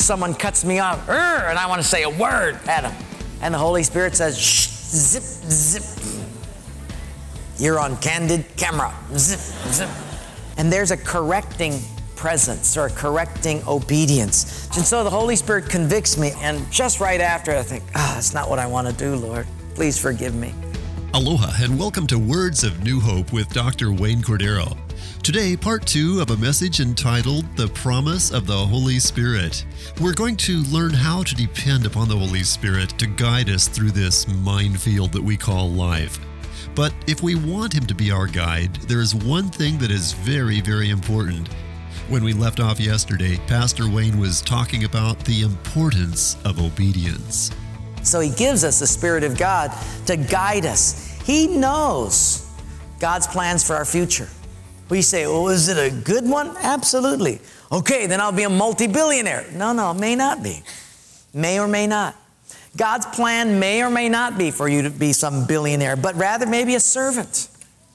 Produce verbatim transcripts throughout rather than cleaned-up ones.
someone cuts me off, and I want to say a word at them. And the Holy Spirit says, shh, zip, zip. You're on candid camera. Zip, zip. And there's a correcting presence or a correcting obedience. And so the Holy Spirit convicts me, and just right after I think, ah, oh, that's not what I want to do, Lord. Please forgive me. Aloha and welcome to Words of New Hope with Doctor Wayne Cordero. Today, part two of a message entitled The Promise of the Holy Spirit. We're going to learn how to depend upon the Holy Spirit to guide us through this minefield that we call life. But if we want Him to be our guide, there is one thing that is very, very important. When we left off yesterday, Pastor Wayne was talking about the importance of obedience. So He gives us the Spirit of God to guide us. He knows God's plans for our future. We say, well, is it a good one? Absolutely. Okay, then I'll be a multi-billionaire. No, no, it may not be. May or may not. God's plan may or may not be for you to be some billionaire, but rather maybe a servant.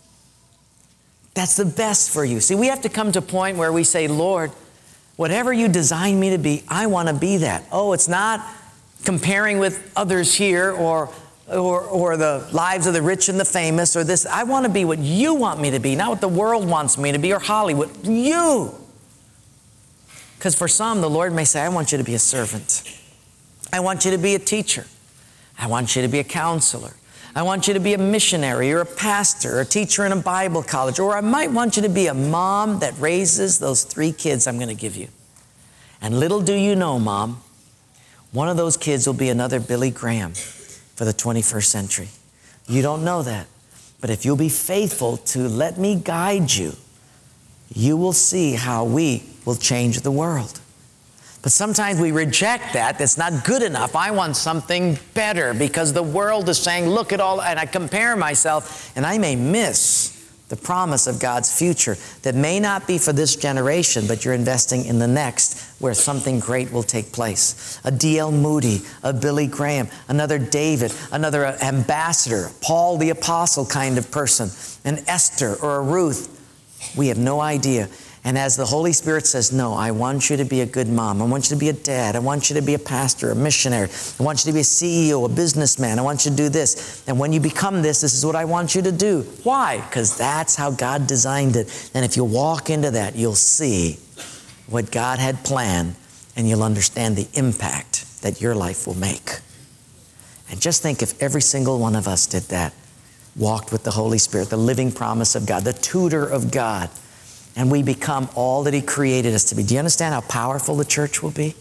That's the best for you. See, we have to come to a point where we say, Lord, whatever you designed me to be, I want to be that. Oh, it's not comparing with others here or, or, or the lives of the rich and the famous or this. I want to be what you want me to be, not what the world wants me to be or Hollywood. You. Because for some, the Lord may say, I want you to be a servant. I want you to be a teacher. I want you to be a counselor. I want you to be a missionary or a pastor or a teacher in a Bible college. Or I might want you to be a mom that raises those three kids I'm going to give you. And little do you know, Mom, one of those kids will be another Billy Graham for the twenty-first century. You don't know that. But if you'll be faithful to let me guide you, you will see how we will change the world. But sometimes we reject that. That's not good enough. I want something better because the world is saying, look at all, and I compare myself, and I may miss the promise of God's future that may not be for this generation, but you're investing in the next where something great will take place. A D L Moody, a Billy Graham, another David, another ambassador, Paul the Apostle kind of person, an Esther or a Ruth. We have no idea. And as the Holy Spirit says, no, I want you to be a good mom. I want you to be a dad. I want you to be a pastor, a missionary. I want you to be a C E O, a businessman. I want you to do this. And when you become this, this is what I want you to do. Why? Because that's how God designed it. And if you walk into that, you'll see what God had planned, and you'll understand the impact that your life will make. And just think if every single one of us did that, walked with the Holy Spirit, the living promise of God, the tutor of God, and we become all that He created us to be. Do you understand how powerful the church will be?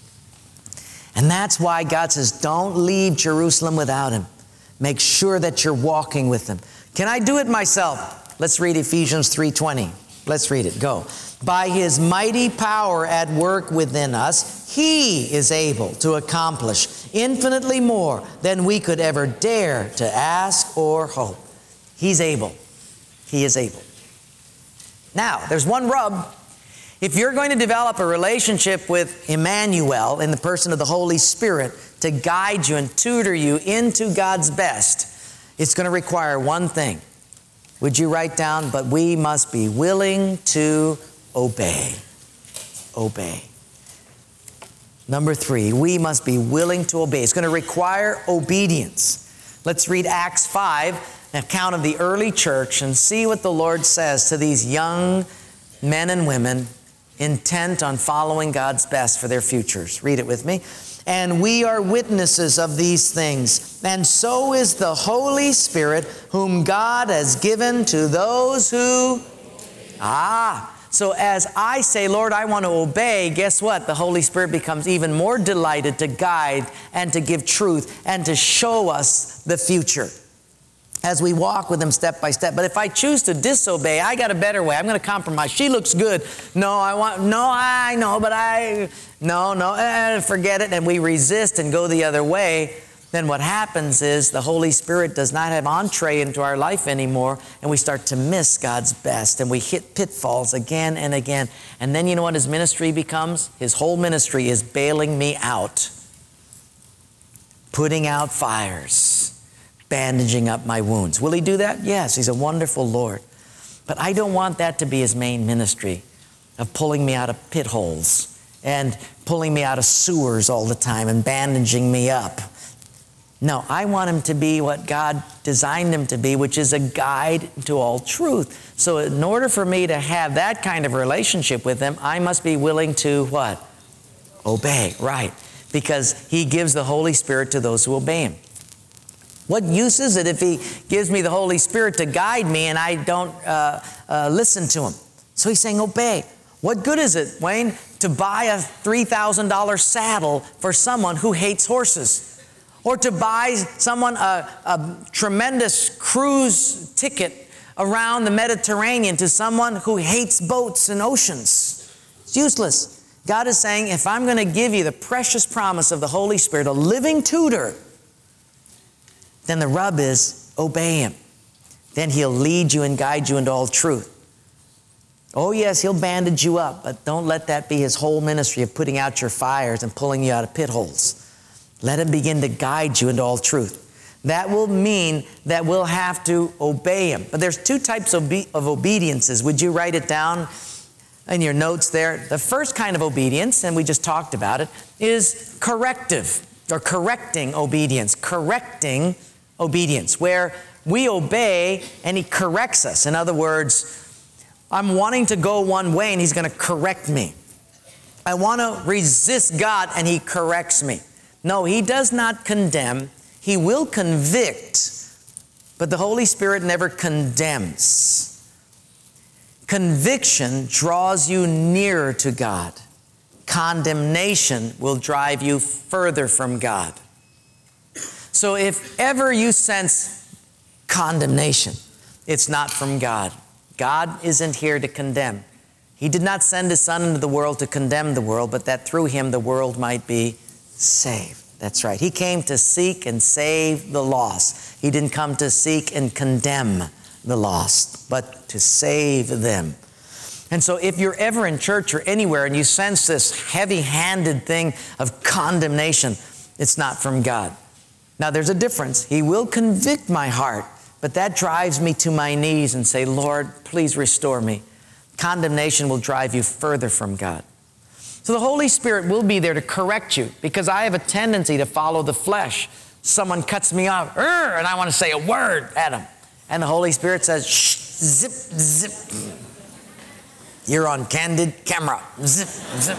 And that's why God says, don't leave Jerusalem without Him. Make sure that you're walking with Him. Can I do it myself? Let's read Ephesians three twenty. Let's read it. Go. By His mighty power at work within us, He is able to accomplish infinitely more than we could ever dare to ask or hope. He's able. He is able. Now, there's one rub. If you're going to develop a relationship with Emmanuel in the person of the Holy Spirit to guide you and tutor you into God's best, it's going to require one thing. Would you write down, but we must be willing to obey. Obey. Number three, we must be willing to obey. It's going to require obedience. Let's read Acts five. An account of the early church and see what the Lord says to these young men and women intent on following God's best for their futures. Read it with me. And we are witnesses of these things, and so is the Holy Spirit, whom God has given to those who... Ah, so as I say, Lord, I want to obey, guess what? The Holy Spirit becomes even more delighted to guide and to give truth and to show us the future as we walk with Him step by step. But if I choose to disobey, I got a better way. I'm going to compromise. She looks good. No, I want, no, I know, but I, no, no, eh, forget it. And we resist and go the other way. Then what happens is the Holy Spirit does not have entree into our life anymore, and we start to miss God's best, and we hit pitfalls again and again. And then you know what His ministry becomes? His whole ministry is bailing me out, putting out fires, bandaging up my wounds. Will He do that? Yes, He's a wonderful Lord. But I don't want that to be His main ministry of pulling me out of pit holes and pulling me out of sewers all the time and bandaging me up. No, I want him to be what God designed him to be, which is a guide to all truth. So in order for me to have that kind of relationship with him, I must be willing to what? Obey, right. Because he gives the Holy Spirit to those who obey him. What use is it if he gives me the Holy Spirit to guide me and I don't uh, uh, listen to him? So he's saying obey. What good is it, Wayne, to buy a three thousand dollars saddle for someone who hates horses? Or to buy someone a, a tremendous cruise ticket around the Mediterranean to someone who hates boats and oceans? It's useless. God is saying, if I'm going to give you the precious promise of the Holy Spirit, a living tutor, then the rub is obey him. Then he'll lead you and guide you into all truth. Oh yes, he'll bandage you up, but don't let that be his whole ministry of putting out your fires and pulling you out of pit holes. Let him begin to guide you into all truth. That will mean that we'll have to obey him. But there's two types of, obe- of obediences. Would you write it down in your notes there? The first kind of obedience, and we just talked about it, is corrective or correcting obedience. Correcting obedience, where we obey and he corrects us. In other words, I'm wanting to go one way and he's going to correct me. I want to resist God and he corrects me. No, he does not condemn. He will convict, but the Holy Spirit never condemns. Conviction draws you nearer to God. Condemnation will drive you further from God. So if ever you sense condemnation, it's not from God. God isn't here to condemn. He did not send his Son into the world to condemn the world, but that through him the world might be saved. That's right. He came to seek and save the lost. He didn't come to seek and condemn the lost, but to save them. And so if you're ever in church or anywhere and you sense this heavy-handed thing of condemnation, it's not from God. Now there's a difference. He will convict my heart, but that drives me to my knees and say, Lord, please restore me. Condemnation will drive you further from God. So the Holy Spirit will be there to correct you, because I have a tendency to follow the flesh. Someone cuts me off, and I want to say a word at them. And the Holy Spirit says, shh, zip, zip. You're on candid camera. Zip, zip.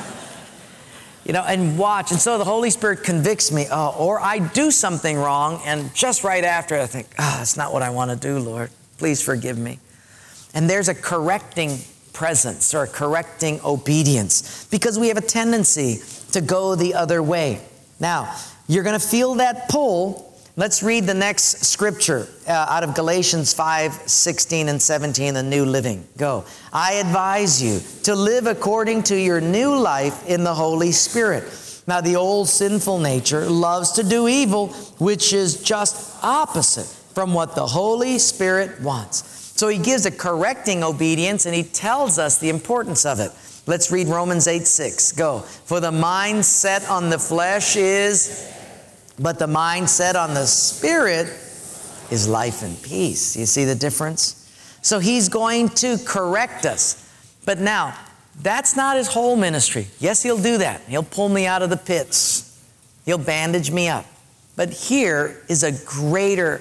You know, and watch. And so the Holy Spirit convicts me, oh, or I do something wrong, and just right after I think, ah, oh, that's not what I want to do, Lord. Please forgive me. And there's a correcting presence or a correcting obedience, because we have a tendency to go the other way. Now, you're going to feel that pull. Let's read the next scripture uh, out of Galatians five, sixteen and seventeen, the New Living. Go. I advise you to live according to your new life in the Holy Spirit. Now, the old sinful nature loves to do evil, which is just opposite from what the Holy Spirit wants. So he gives a correcting obedience, and he tells us the importance of it. Let's read Romans eight, six. Go. For the mind set on the flesh is, but the mind set on the Spirit is life and peace. You see the difference? So he's going to correct us. But now, that's not his whole ministry. Yes, he'll do that. He'll pull me out of the pits. He'll bandage me up. But here is a greater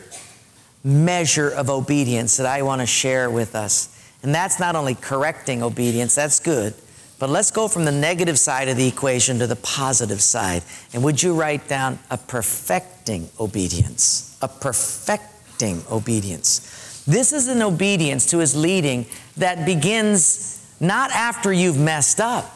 measure of obedience that I want to share with us. And that's not only correcting obedience, that's good, but let's go from the negative side of the equation to the positive side. And would you write down a perfecting obedience? A perfecting obedience. This is an obedience to his leading that begins not after you've messed up.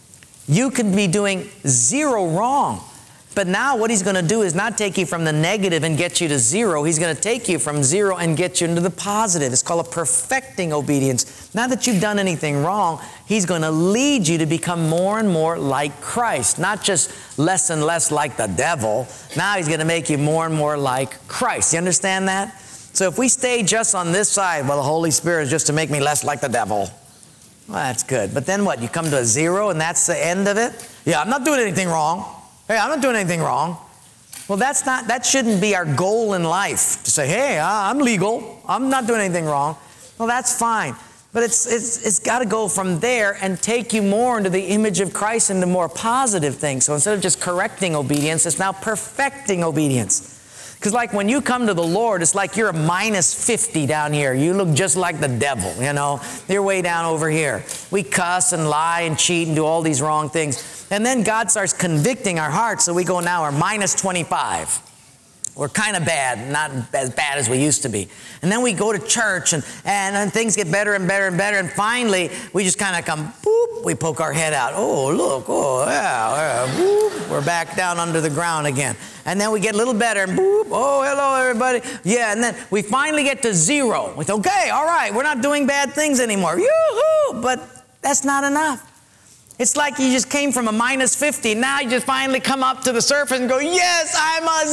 You could be doing zero wrong. But now what he's going to do is not take you from the negative and get you to zero. He's going to take you from zero and get you into the positive. It's called a perfecting obedience. Not that you've done anything wrong. He's going to lead you to become more and more like Christ. Not just less and less like the devil. Now he's going to make you more and more like Christ. You understand that? So if we stay just on this side, well, the Holy Spirit is just to make me less like the devil. Well, that's good. But then what? You come to a zero and that's the end of it? Yeah, I'm not doing anything wrong. Hey, I'm not doing anything wrong. Well, that's not, that shouldn't be our goal in life, to say, hey, I'm legal. I'm not doing anything wrong. Well, that's fine. But it's, it's, it's got to go from there and take you more into the image of Christ, into more positive things. So instead of just correcting obedience, it's now perfecting obedience. Because like when you come to the Lord, it's like you're a minus fifty down here. You look just like the devil, you know. You're way down over here. We cuss and lie and cheat and do all these wrong things. And then God starts convicting our hearts, so we go now, we're minus twenty-five. We're kind of bad, not as bad as we used to be. And then we go to church, and, and, and things get better and better and better, and finally, we just kind of come, boop, we poke our head out. Oh, look, oh, yeah, yeah, boop, we're back down under the ground again. And then we get a little better, and boop, oh, hello, everybody. Yeah, and then we finally get to zero. We think, okay, all right, we're not doing bad things anymore. Yoo-hoo! But that's not enough. It's like you just came from a minus fifty. Now you just finally come up to the surface and go, yes, I'm a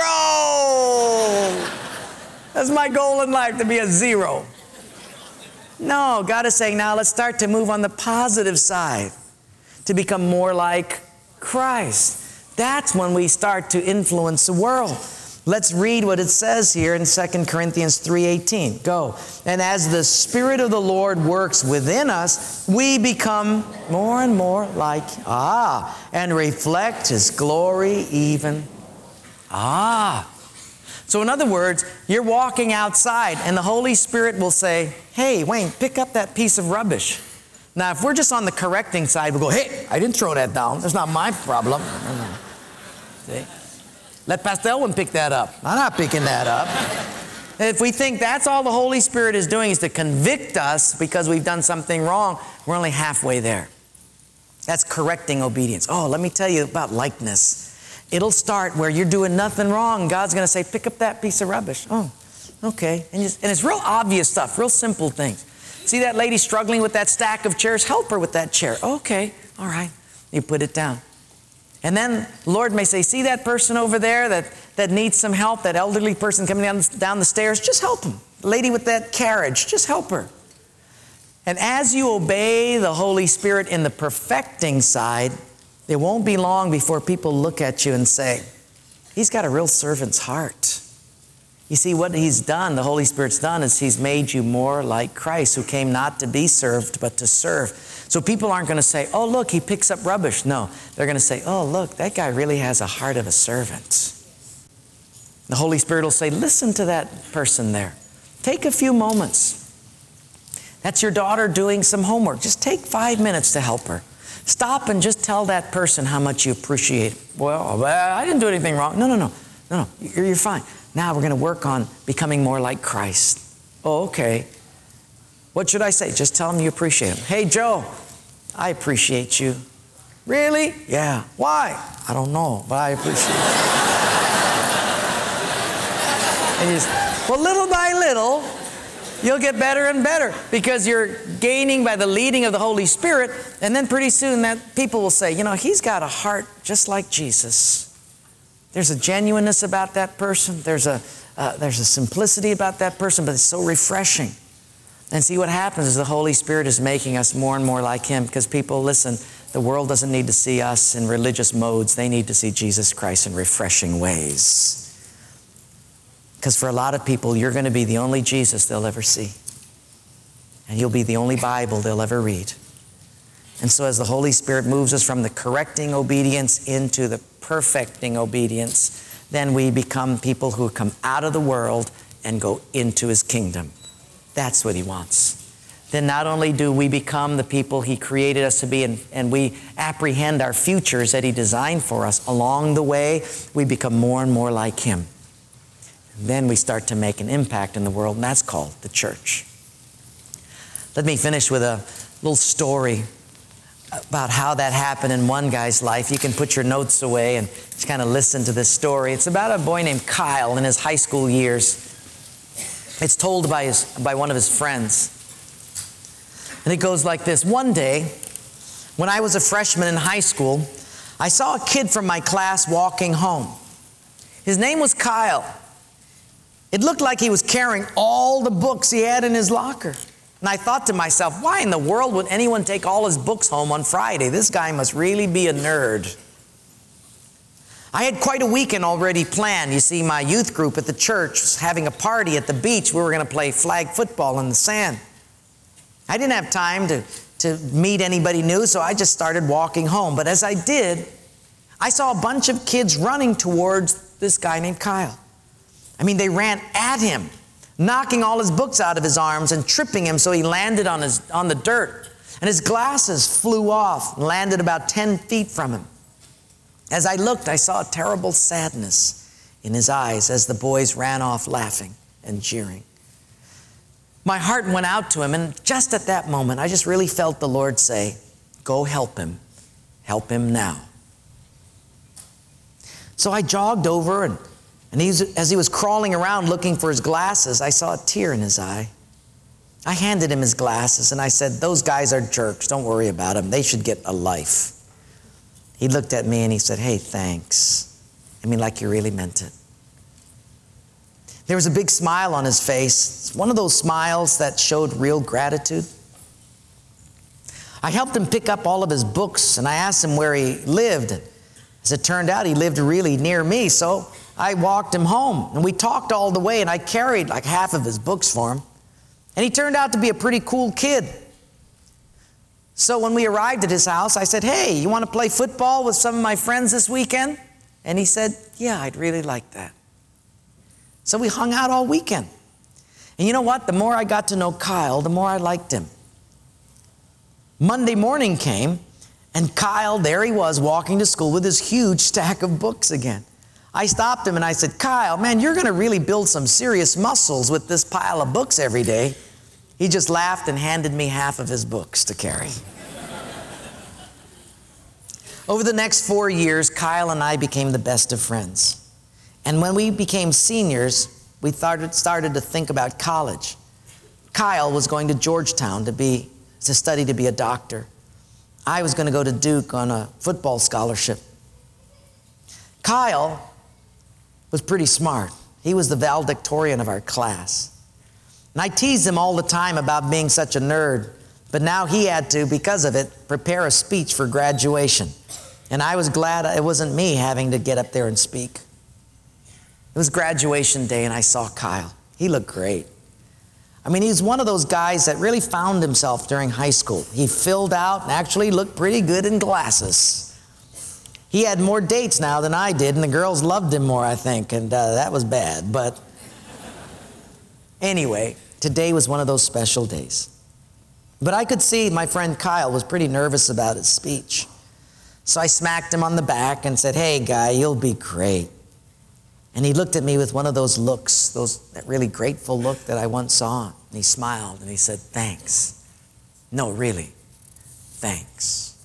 zero. That's my goal in life, to be a zero. No, God is saying, now let's start to move on the positive side, to become more like Christ. That's when we start to influence the world. Let's read what it says here in Second Corinthians three eighteen. Go. And as the Spirit of the Lord works within us, we become more and more like, ah, and reflect His glory even. Ah. So in other words, you're walking outside and the Holy Spirit will say, hey, Wayne, pick up that piece of rubbish. Now, if we're just on the correcting side, we'll go, hey, I didn't throw that down. That's not my problem. See? Let Pastor Elwin pick that up. I'm not picking that up. If we think that's all the Holy Spirit is doing is to convict us because we've done something wrong, we're only halfway there. That's correcting obedience. Oh, let me tell you about likeness. It'll start where you're doing nothing wrong. God's going to say, pick up that piece of rubbish. Oh, okay. And, just, and it's real obvious stuff, real simple things. See that lady struggling with that stack of chairs? Help her with that chair. Okay, all right. You put it down. And then the Lord may say, see that person over there that, that needs some help, that elderly person coming down, down the stairs? Just help him. The lady with that carriage, just help her. And as you obey the Holy Spirit in the perfecting side, it won't be long before people look at you and say, he's got a real servant's heart. You see, what He's done, the Holy Spirit's done, is He's made you more like Christ, who came not to be served, but to serve. So people aren't going to say, oh, look, he picks up rubbish. No, they're going to say, oh, look, that guy really has a heart of a servant. The Holy Spirit will say, listen to that person there. Take a few moments. That's your daughter doing some homework. Just take five minutes to help her. Stop and just tell that person how much you appreciate it. Well, I didn't do anything wrong. No, no, no. No, no, you're, you're fine. Now we're going to work on becoming more like Christ. Oh, okay. What should I say? Just tell him you appreciate him. Hey, Joe, I appreciate you. Really? Yeah. Why? I don't know, but I appreciate you. And you just, well, little by little, you'll get better and better because you're gaining by the leading of the Holy Spirit. And then pretty soon that people will say, you know, he's got a heart just like Jesus. There's a genuineness about that person. There's a, uh, there's a simplicity about that person, but it's so refreshing. And see, what happens is the Holy Spirit is making us more and more like Him, because people, listen, the world doesn't need to see us in religious modes. They need to see Jesus Christ in refreshing ways. Because for a lot of people, you're going to be the only Jesus they'll ever see. And you'll be the only Bible they'll ever read. And so as the Holy Spirit moves us from the correcting obedience into the perfecting obedience, then we become people who come out of the world and go into His kingdom. That's what He wants. Then not only do we become the people He created us to be, and, and we apprehend our futures that He designed for us, along the way, we become more and more like Him. And then we start to make an impact in the world, and that's called the church. Let me finish with a little story about how that happened in one guy's life. You can put your notes away and just kind of listen to this story. It's about a boy named Kyle in his high school years. It's told by, his, by one of his friends. And it goes like this. One day, when I was a freshman in high school, I saw a kid from my class walking home. His name was Kyle. It looked like he was carrying all the books he had in his locker. And I thought to myself, why in the world would anyone take all his books home on Friday? This guy must really be a nerd. I had quite a weekend already planned. You see, my youth group at the church was having a party at the beach. We were going to play flag football in the sand. I didn't have time to, to meet anybody new, so I just started walking home. But as I did, I saw a bunch of kids running towards this guy named Kyle. I mean, they ran at him, knocking all his books out of his arms and tripping him so he landed on, his, on the dirt. And his glasses flew off and landed about ten feet from him. As I looked, I saw a terrible sadness in his eyes as the boys ran off laughing and jeering. My heart went out to him, and just at that moment, I just really felt the Lord say, go help him. Help him now. So I jogged over, and, and he was, as he was crawling around looking for his glasses, I saw a tear in his eye. I handed him his glasses, and I said, those guys are jerks. Don't worry about them. They should get a life. He looked at me, and he said, hey, thanks. I mean, like you really meant it. There was a big smile on his face. It's one of those smiles that showed real gratitude. I helped him pick up all of his books, and I asked him where he lived. As it turned out, he lived really near me, so I walked him home. And we talked all the way, and I carried like half of his books for him. And he turned out to be a pretty cool kid. So when we arrived at his house, I said, hey, you want to play football with some of my friends this weekend? And he said, yeah, I'd really like that. So we hung out all weekend. And you know what? The more I got to know Kyle, the more I liked him. Monday morning came, and Kyle, there he was, walking to school with his huge stack of books again. I stopped him and I said, Kyle, man, you're going to really build some serious muscles with this pile of books every day. He just laughed and handed me half of his books to carry. Over the next four years, Kyle and I became the best of friends. And when we became seniors, we started, started to think about college. Kyle was going to Georgetown to be, to study to be a doctor. I was going to go to Duke on a football scholarship. Kyle was pretty smart. He was the valedictorian of our class. And I teased him all the time about being such a nerd, but now he had to, because of it, prepare a speech for graduation. And I was glad it wasn't me having to get up there and speak. It was graduation day, and I saw Kyle. He looked great. I mean, he's one of those guys that really found himself during high school. He filled out and actually looked pretty good in glasses. He had more dates now than I did, and the girls loved him more, I think, and uh, that was bad. But anyway, today was one of those special days. But I could see my friend Kyle was pretty nervous about his speech. So I smacked him on the back and said, hey, guy, you'll be great. And he looked at me with one of those looks, those that really grateful look that I once saw. And he smiled and he said, thanks. No, really, thanks.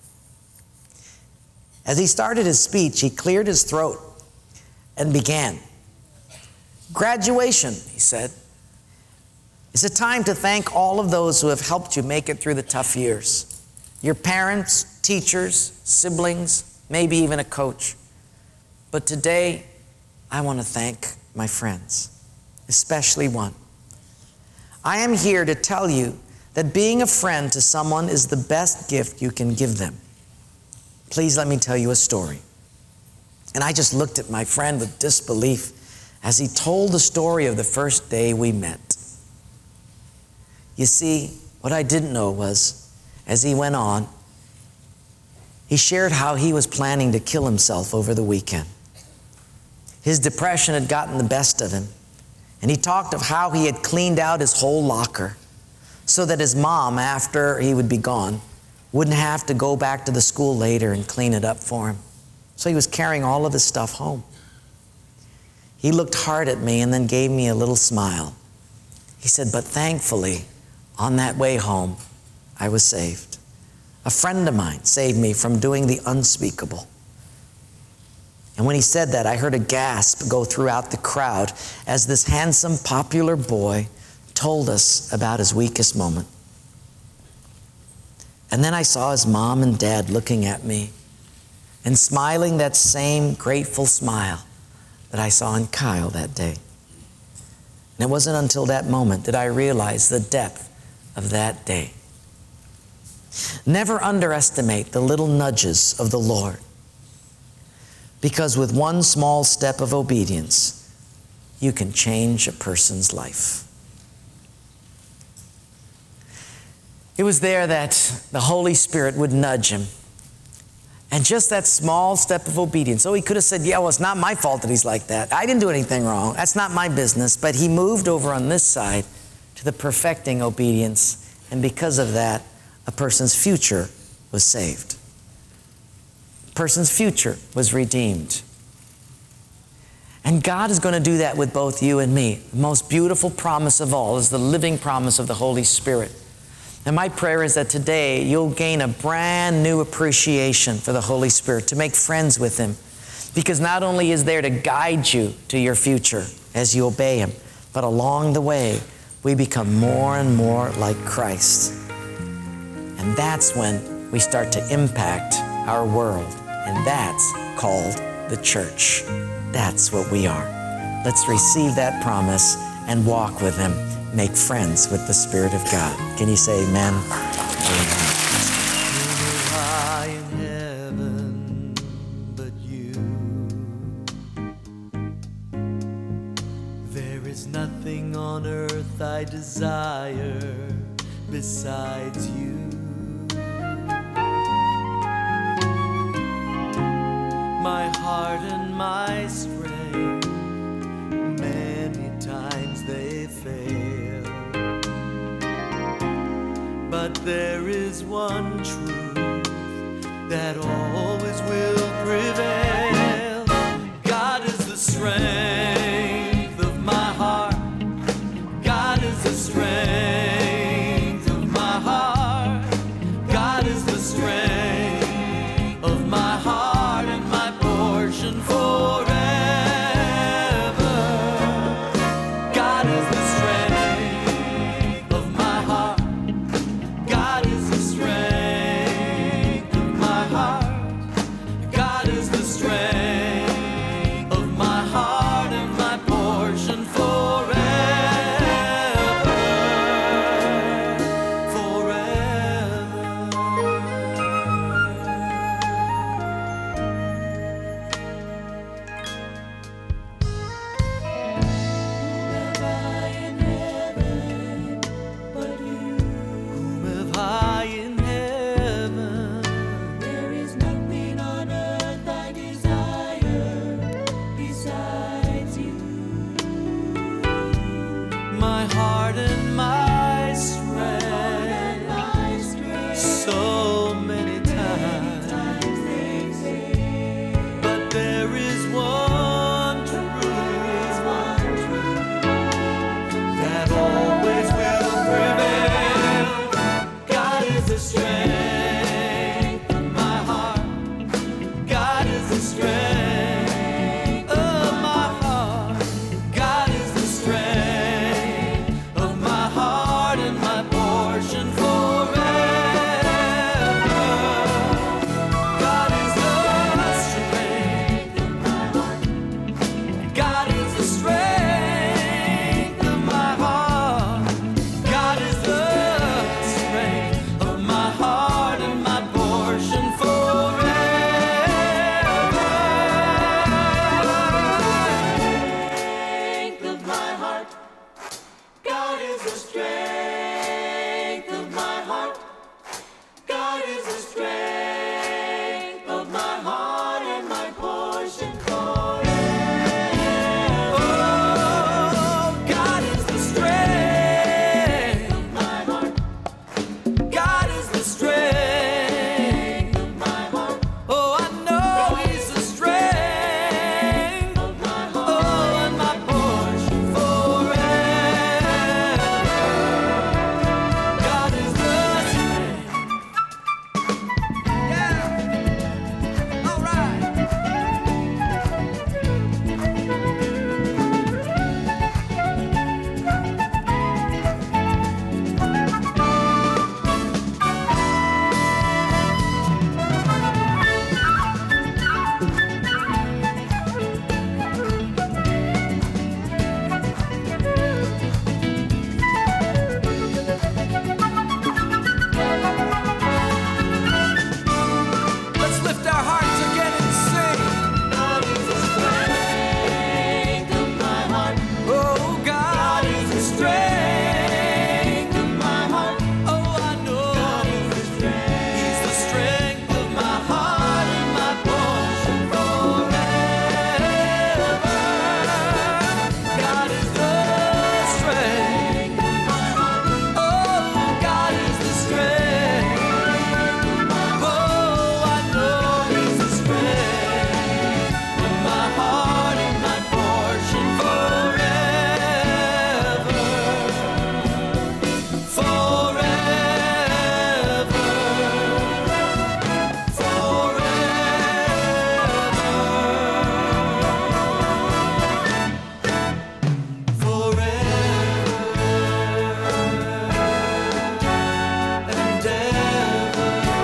As he started his speech, he cleared his throat and began. Graduation, he said, is a time to thank all of those who have helped you make it through the tough years. Your parents, teachers, siblings, maybe even a coach. But today, I want to thank my friends, especially one. I am here to tell you that being a friend to someone is the best gift you can give them. Please let me tell you a story. And I just looked at my friend with disbelief as he told the story of the first day we met. You see, what I didn't know was, as he went on, he shared how he was planning to kill himself over the weekend. His depression had gotten the best of him, and he talked of how he had cleaned out his whole locker so that his mom, after he would be gone, wouldn't have to go back to the school later and clean it up for him. So he was carrying all of his stuff home. He looked hard at me and then gave me a little smile. He said, but thankfully, on that way home, I was saved. A friend of mine saved me from doing the unspeakable. And when he said that, I heard a gasp go throughout the crowd as this handsome, popular boy told us about his weakest moment. And then I saw his mom and dad looking at me and smiling that same grateful smile that I saw in Kyle that day. And it wasn't until that moment that I realized the depth of that day. Never underestimate the little nudges of the Lord, because with one small step of obedience, you can change a person's life. It was there that the Holy Spirit would nudge him. And just that small step of obedience. Oh, he could have said, yeah, well, it's not my fault that he's like that. I didn't do anything wrong. That's not my business. But he moved over on this side to the perfecting obedience. And because of that, a person's future was saved. A person's future was redeemed. And God is going to do that with both you and me. The most beautiful promise of all is the living promise of the Holy Spirit. And my prayer is that today you'll gain a brand new appreciation for the Holy Spirit, to make friends with Him. Because not only is there to guide you to your future as you obey Him, but along the way, we become more and more like Christ. And that's when we start to impact our world. And that's called the church. That's what we are. Let's receive that promise and walk with Him. Make friends with the Spirit of God. Can you say amen? Amen. High in heaven, but you. There is nothing on earth I desire besides you. My heart and my strength, many times they fail. But there is one truth that always will prevail. God is the strength of my heart. God is the strength of my heart. God is the strength of my heart and my portion forever. God is the strength of my heart. God is the strength of my heart.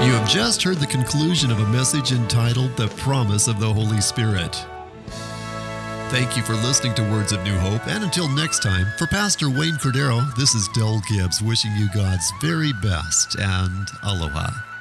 You have just heard the conclusion of a message entitled The Promise of the Holy Spirit. Thank you for listening to Words of New Hope, and until next time, for Pastor Wayne Cordero, this is Del Gibbs wishing you God's very best, and aloha.